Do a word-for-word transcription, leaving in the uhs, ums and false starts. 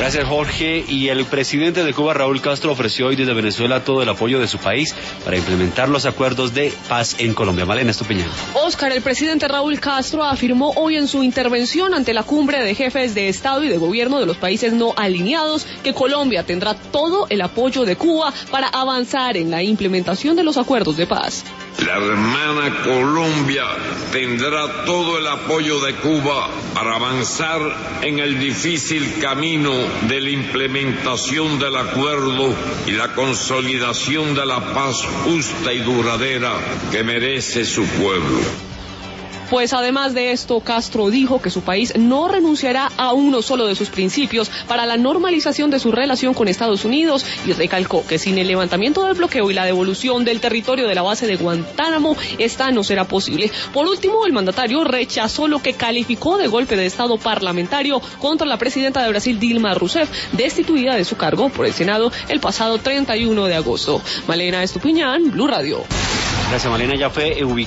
Gracias, Jorge. Y el presidente de Cuba, Raúl Castro, ofreció hoy desde Venezuela todo el apoyo de su país para implementar los acuerdos de paz en Colombia. Malena Estupiñán. Oscar, el presidente Raúl Castro afirmó hoy en su intervención ante la cumbre de jefes de Estado y de Gobierno de los países no alineados que Colombia tendrá todo el apoyo de Cuba para avanzar en la implementación de los acuerdos de paz. La hermana Colombia tendrá todo el apoyo de Cuba para avanzar en el difícil camino de la implementación del acuerdo y la consolidación de la paz justa y duradera que merece su pueblo. Pues además de esto, Castro dijo que su país no renunciará a uno solo de sus principios para la normalización de su relación con Estados Unidos y recalcó que sin el levantamiento del bloqueo y la devolución del territorio de la base de Guantánamo, esta no será posible. Por último, el mandatario rechazó lo que calificó de golpe de Estado parlamentario contra la presidenta de Brasil, Dilma Rousseff, destituida de su cargo por el Senado el pasado treinta y uno de agosto. Malena Estupiñán, Blue Radio. Gracias, Malena. Ya fue ubicada